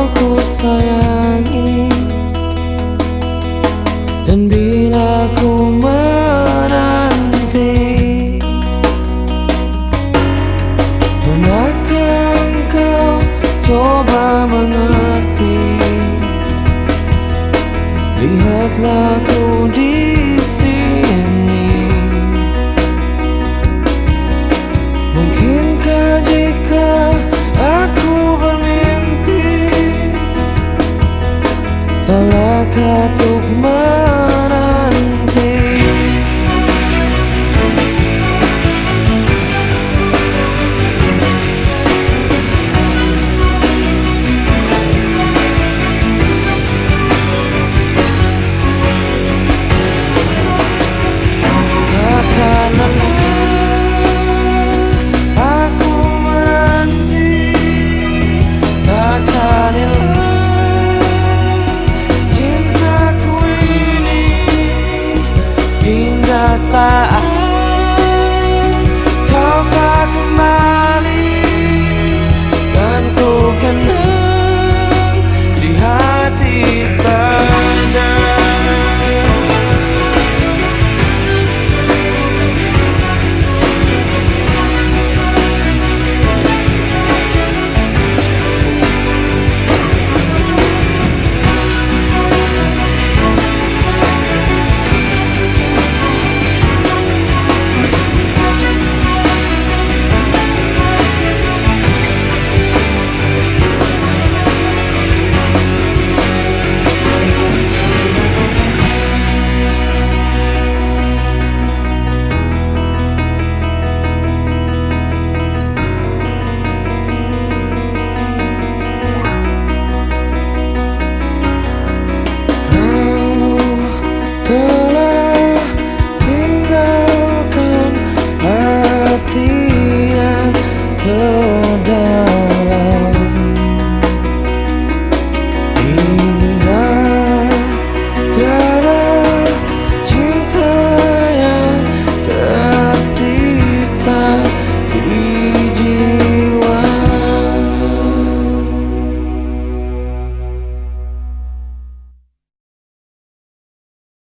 kau ku sayangi. Dan bila ku menanti, dan akan kau coba mengerti. Lihatlah ku di sini. Mungkinkah jika aku bermimpi, salahkah untuk menanti? Takkan lelah aku menanti, takkan hilang cintaku ini, hingga saat kau tak kembali, dan ku kenang di hati saja. Telah tinggalkan hati yang terdalam, hingga tiada cinta yang tersisa di